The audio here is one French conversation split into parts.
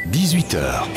18h.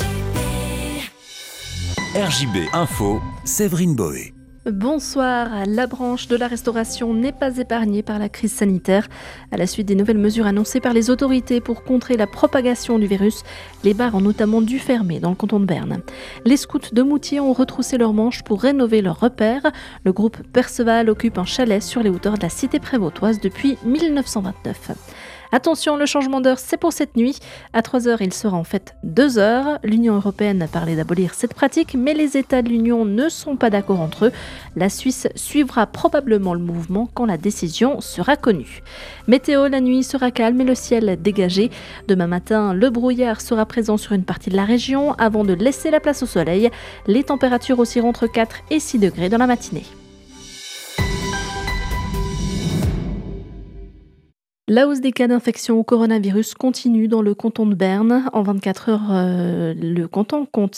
RJB Info, Séverine Boé. Bonsoir. La branche de la restauration n'est pas épargnée par la crise sanitaire. À la suite des nouvelles mesures annoncées par les autorités pour contrer la propagation du virus, les bars ont notamment dû fermer dans le canton de Berne. Les scouts de Moutier ont retroussé leurs manches pour rénover leurs repères. Le groupe Perceval occupe un chalet sur les hauteurs de la cité prévôtoise depuis 1929. Attention, le changement d'heure, c'est pour cette nuit. À 3h, il sera en fait 2h. L'Union européenne a parlé d'abolir cette pratique, mais les États de l'Union ne sont pas d'accord entre eux. La Suisse suivra probablement le mouvement quand la décision sera connue. Météo, la nuit sera calme et le ciel dégagé. Demain matin, le brouillard sera présent sur une partie de la région avant de laisser la place au soleil. Les températures oscilleront entre 4 et 6 degrés dans la matinée. La hausse des cas d'infection au coronavirus continue dans le canton de Berne. En 24 heures, le canton compte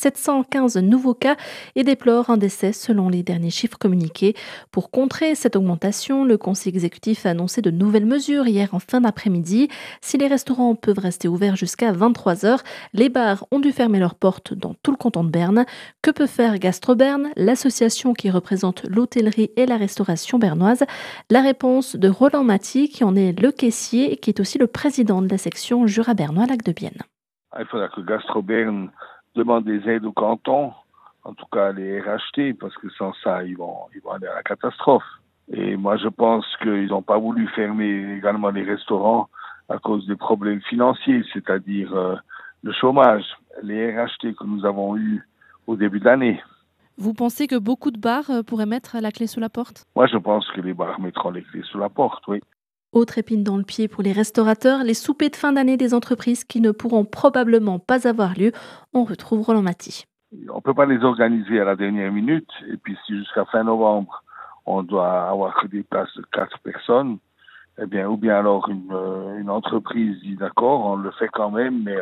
715 nouveaux cas et déplore un décès selon les derniers chiffres communiqués. Pour contrer cette augmentation, le conseil exécutif a annoncé de nouvelles mesures hier en fin d'après-midi. Si les restaurants peuvent rester ouverts jusqu'à 23 heures, les bars ont dû fermer leurs portes dans tout le canton de Berne. Que peut faire GastroBerne, l'association qui représente l'hôtellerie et la restauration bernoise? La réponse de Roland Maty, qui en est le caissier et qui est aussi le président de la section Jura bernois Lac de Bienne. Il faudra que GastroBerne demande des aides au canton, en tout cas les RHT, parce que sans ça, ils vont aller à la catastrophe. Et moi, je pense qu'ils n'ont pas voulu fermer également les restaurants à cause des problèmes financiers, c'est-à-dire le chômage, les RHT que nous avons eus au début de l'année. Vous pensez que beaucoup de bars pourraient mettre la clé sous la porte? Moi, je pense que les bars mettront les clés sous la porte, oui. Autre épine dans le pied pour les restaurateurs, les soupers de fin d'année des entreprises qui ne pourront probablement pas avoir lieu. On retrouve Roland Maty. On ne peut pas les organiser à la dernière minute. Et puis si jusqu'à fin novembre, on doit avoir que des places de 4 personnes, eh bien, ou bien alors une entreprise dit d'accord, on le fait quand même, mais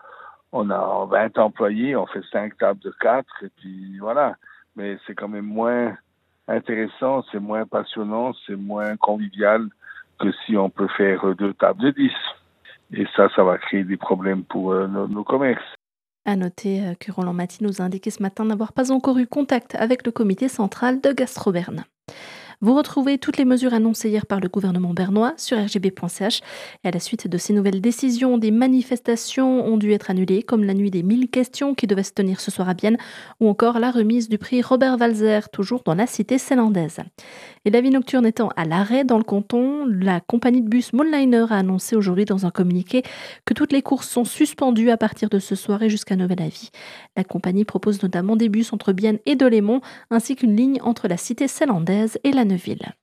on a 20 employés, on fait 5 tables de 4, et puis voilà. Mais c'est quand même moins intéressant, c'est moins passionnant, c'est moins convivial que si on peut faire 2 tables de 10. Et ça va créer des problèmes pour nos commerces. À noter que Roland Maty nous a indiqué ce matin n'avoir pas encore eu contact avec le comité central de GastroBerne. Vous retrouvez toutes les mesures annoncées hier par le gouvernement bernois sur rgb.ch. Et à la suite de ces nouvelles décisions, des manifestations ont dû être annulées, comme la nuit des 1000 questions qui devait se tenir ce soir à Bienne, ou encore la remise du prix Robert Walser, toujours dans la cité zélandaise. Et la vie nocturne étant à l'arrêt dans le canton, la compagnie de bus Moonliner a annoncé aujourd'hui dans un communiqué que toutes les courses sont suspendues à partir de ce soir et jusqu'à nouvel avis. La compagnie propose notamment des bus entre Bienne et Delémont, ainsi qu'une ligne entre la cité zélandaise et la Neuville.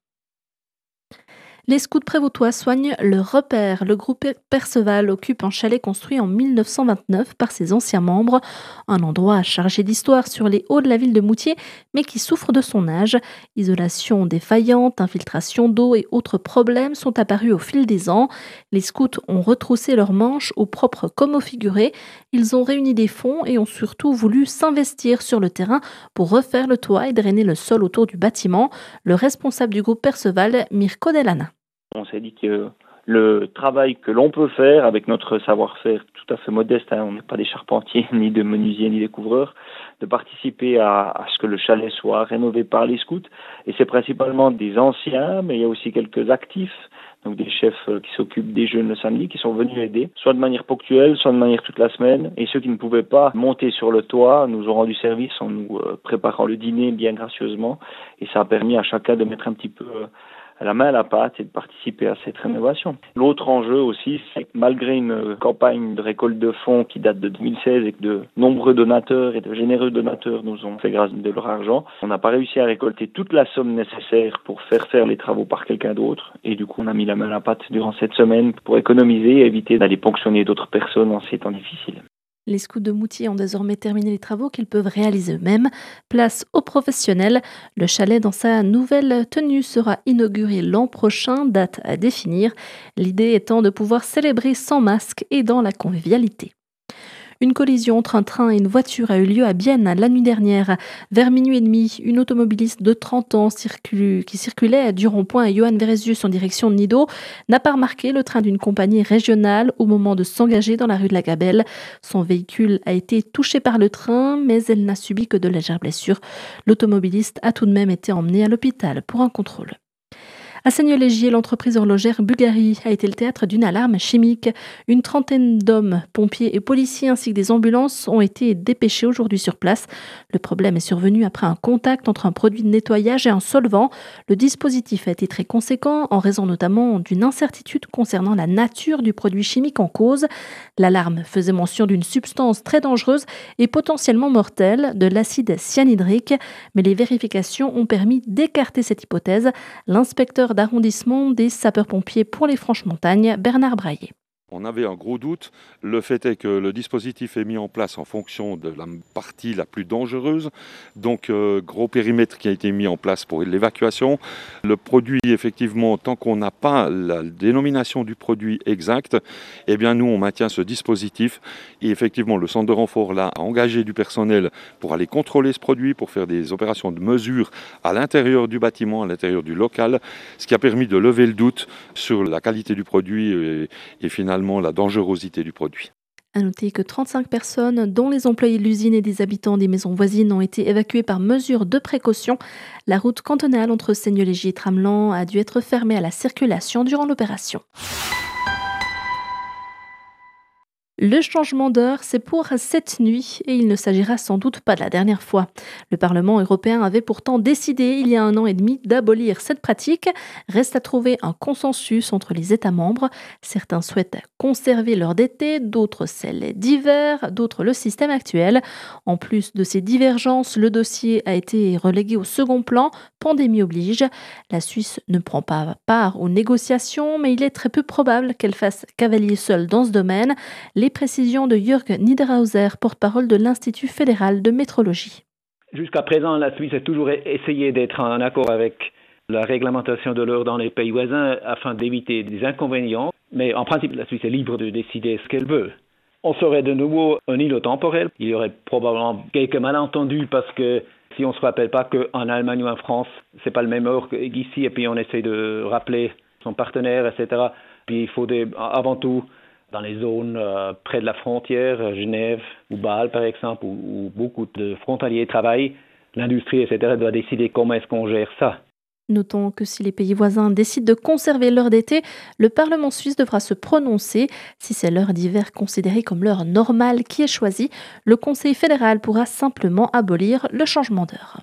Les scouts prévôtois soignent le repère. Le groupe Perceval occupe un chalet construit en 1929 par ses anciens membres, un endroit chargé d'histoire sur les hauts de la ville de Moutier, mais qui souffre de son âge. Isolation défaillante, infiltration d'eau et autres problèmes sont apparus au fil des ans. Les scouts ont retroussé leurs manches au propre comme au figuré. Ils ont réuni des fonds et ont surtout voulu s'investir sur le terrain pour refaire le toit et drainer le sol autour du bâtiment. Le responsable du groupe Perceval, Mirko Delana. On s'est dit que le travail que l'on peut faire avec notre savoir-faire tout à fait modeste, on n'est pas des charpentiers, ni de menuisiers, ni des couvreurs, de participer à ce que le chalet soit rénové par les scouts. Et c'est principalement des anciens, mais il y a aussi quelques actifs, donc des chefs qui s'occupent des jeunes le samedi, qui sont venus aider, soit de manière ponctuelle, soit de manière toute la semaine. Et ceux qui ne pouvaient pas monter sur le toit nous ont rendu service en nous préparant le dîner bien gracieusement. Et ça a permis à chacun de mettre un petit peu la main à la pâte et de participer à cette rénovation. L'autre enjeu aussi, c'est que malgré une campagne de récolte de fonds qui date de 2016 et que de nombreux donateurs et de généreux donateurs nous ont fait grâce de leur argent, on n'a pas réussi à récolter toute la somme nécessaire pour faire les travaux par quelqu'un d'autre. Et du coup, on a mis la main à la pâte durant cette semaine pour économiser et éviter d'aller ponctionner d'autres personnes en ces temps difficiles. Les scouts de Moutier ont désormais terminé les travaux qu'ils peuvent réaliser eux-mêmes. Place aux professionnels. Le chalet dans sa nouvelle tenue sera inauguré l'an prochain, date à définir. L'idée étant de pouvoir célébrer sans masque et dans la convivialité. Une collision entre un train et une voiture a eu lieu à Bienne la nuit dernière. Vers minuit et demi, une automobiliste de 30 ans qui circulait du rond-point à Johan Veresius en direction de Nido n'a pas remarqué le train d'une compagnie régionale au moment de s'engager dans la rue de la Gabelle. Son véhicule a été touché par le train, mais elle n'a subi que de légères blessures. L'automobiliste a tout de même été emmené à l'hôpital pour un contrôle. À Seignelay-Gier, l'entreprise horlogère Bulgarie a été le théâtre d'une alarme chimique. Une trentaine d'hommes, pompiers et policiers ainsi que des ambulances ont été dépêchés aujourd'hui sur place. Le problème est survenu après un contact entre un produit de nettoyage et un solvant. Le dispositif a été très conséquent en raison notamment d'une incertitude concernant la nature du produit chimique en cause. L'alarme faisait mention d'une substance très dangereuse et potentiellement mortelle, de l'acide cyanhydrique, mais les vérifications ont permis d'écarter cette hypothèse. L'inspecteur d'arrondissement des sapeurs-pompiers pour les Franches-Montagnes, Bernard Braillet. On avait un gros doute. Le fait est que le dispositif est mis en place en fonction de la partie la plus dangereuse. Donc, gros périmètre qui a été mis en place pour l'évacuation. Le produit, effectivement, tant qu'on n'a pas la dénomination du produit exact, eh bien, nous, on maintient ce dispositif. Et effectivement, le centre de renfort là a engagé du personnel pour aller contrôler ce produit, pour faire des opérations de mesure à l'intérieur du bâtiment, à l'intérieur du local, ce qui a permis de lever le doute sur la qualité du produit et finalement la dangerosité du produit. À noter que 35 personnes, dont les employés de l'usine et des habitants des maisons voisines, ont été évacuées par mesure de précaution. La route cantonale entre Seignelay-Gier et Tramelan a dû être fermée à la circulation durant l'opération. Le changement d'heure, c'est pour cette nuit et il ne s'agira sans doute pas de la dernière fois. Le Parlement européen avait pourtant décidé il y a 1 an et demi d'abolir cette pratique. Reste à trouver un consensus entre les États membres. Certains souhaitent conserver l'heure d'été, d'autres celle d'hiver, d'autres le système actuel. En plus de ces divergences, le dossier a été relégué au second plan, pandémie oblige. La Suisse ne prend pas part aux négociations, mais il est très peu probable qu'elle fasse cavalier seul dans ce domaine. Les précisions de Jörg Niederhauser, porte-parole de l'Institut fédéral de métrologie. Jusqu'à présent, la Suisse a toujours essayé d'être en accord avec la réglementation de l'heure dans les pays voisins afin d'éviter des inconvénients. Mais en principe, la Suisse est libre de décider ce qu'elle veut. On serait de nouveau un îlot temporel. Il y aurait probablement quelques malentendus parce que si on ne se rappelle pas qu'en Allemagne ou en France, c'est pas le même heure qu'ici et puis on essaie de rappeler son partenaire, etc. Puis il faut avant tout dans les zones près de la frontière, Genève ou Bâle par exemple, où beaucoup de frontaliers travaillent, l'industrie, etc. doit décider comment est-ce qu'on gère ça. Notons que si les pays voisins décident de conserver l'heure d'été, le Parlement suisse devra se prononcer. Si c'est l'heure d'hiver considérée comme l'heure normale qui est choisie, le Conseil fédéral pourra simplement abolir le changement d'heure.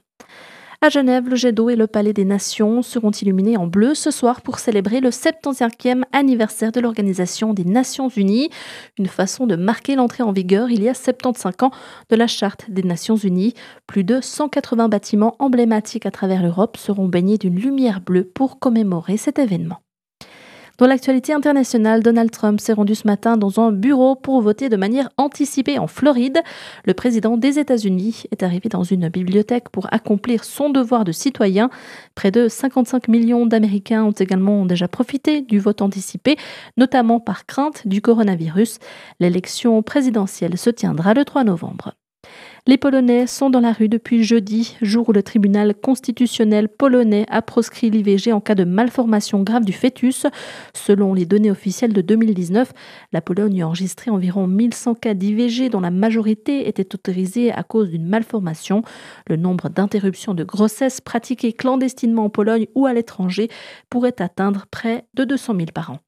À Genève, le jet d'eau et le Palais des Nations seront illuminés en bleu ce soir pour célébrer le 75e anniversaire de l'Organisation des Nations Unies. Une façon de marquer l'entrée en vigueur il y a 75 ans de la Charte des Nations Unies. Plus de 180 bâtiments emblématiques à travers l'Europe seront baignés d'une lumière bleue pour commémorer cet événement. Dans l'actualité internationale, Donald Trump s'est rendu ce matin dans un bureau pour voter de manière anticipée en Floride. Le président des États-Unis est arrivé dans une bibliothèque pour accomplir son devoir de citoyen. Près de 55 millions d'Américains ont également déjà profité du vote anticipé, notamment par crainte du coronavirus. L'élection présidentielle se tiendra le 3 novembre. Les Polonais sont dans la rue depuis jeudi, jour où le tribunal constitutionnel polonais a proscrit l'IVG en cas de malformation grave du fœtus. Selon les données officielles de 2019, la Pologne a enregistré environ 1100 cas d'IVG dont la majorité était autorisée à cause d'une malformation. Le nombre d'interruptions de grossesse pratiquées clandestinement en Pologne ou à l'étranger pourrait atteindre près de 200 000 par an.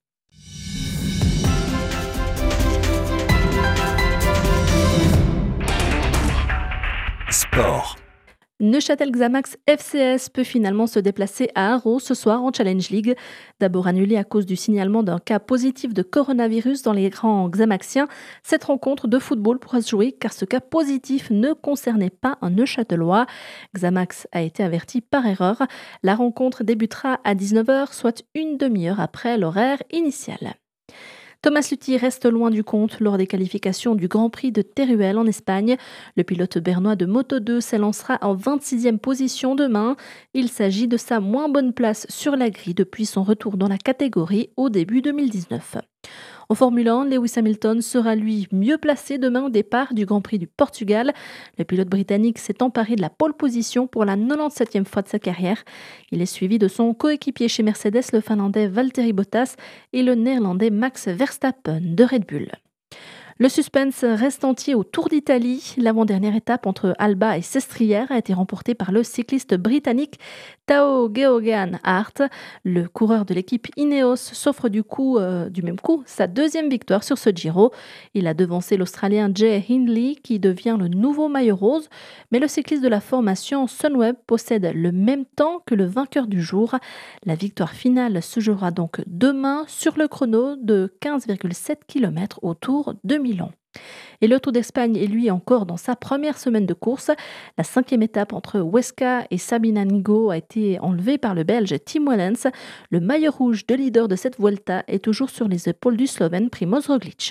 Sport. Neuchâtel Xamax FCS peut finalement se déplacer à Haro ce soir en Challenge League. D'abord annulé à cause du signalement d'un cas positif de coronavirus dans les rangs xamaxiens, cette rencontre de football pourra se jouer car ce cas positif ne concernait pas un Neuchâtelois. Xamax a été averti par erreur. La rencontre débutera à 19h, soit une demi-heure après l'horaire initial. Thomas Luthi reste loin du compte lors des qualifications du Grand Prix de Teruel en Espagne. Le pilote bernois de Moto2 s'élancera en 26e position demain. Il s'agit de sa moins bonne place sur la grille depuis son retour dans la catégorie au début 2019. En Formule 1, Lewis Hamilton sera lui mieux placé demain au départ du Grand Prix du Portugal. Le pilote britannique s'est emparé de la pole position pour la 97e fois de sa carrière. Il est suivi de son coéquipier chez Mercedes, le Finlandais Valtteri Bottas, et le Néerlandais Max Verstappen de Red Bull. Le suspense reste entier au Tour d'Italie. L'avant-dernière étape entre Alba et Sestriere a été remportée par le cycliste britannique Tao Geoghegan Hart. Le coureur de l'équipe Ineos s'offre du même coup sa deuxième victoire sur ce Giro. Il a devancé l'Australien Jay Hindley qui devient le nouveau maillot rose. Mais le cycliste de la formation Sunweb possède le même temps que le vainqueur du jour. La victoire finale se jouera donc demain sur le chrono de 15,7 km au Tour de Milan. Et le Tour d'Espagne est lui encore dans sa première semaine de course. La 5e étape entre Huesca et Sabina Nigo a été enlevée par le Belge Tim Wellens. Le maillot rouge de leader de cette Vuelta est toujours sur les épaules du Slovène Primož Roglič.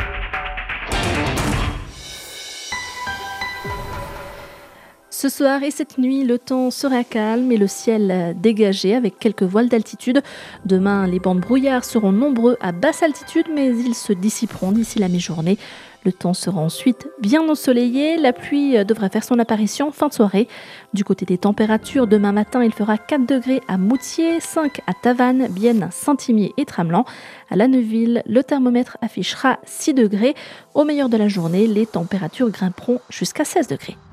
Ce soir et cette nuit, le temps sera calme et le ciel dégagé avec quelques voiles d'altitude. Demain, les bancs de brouillard seront nombreux à basse altitude, mais ils se dissiperont d'ici la mi-journée. Le temps sera ensuite bien ensoleillé. La pluie devrait faire son apparition fin de soirée. Du côté des températures, demain matin, il fera 4 degrés à Moutier, 5 à Tavannes, Bienne, Saint-Imier et Tramelan. À La Neuville, le thermomètre affichera 6 degrés. Au meilleur de la journée, les températures grimperont jusqu'à 16 degrés.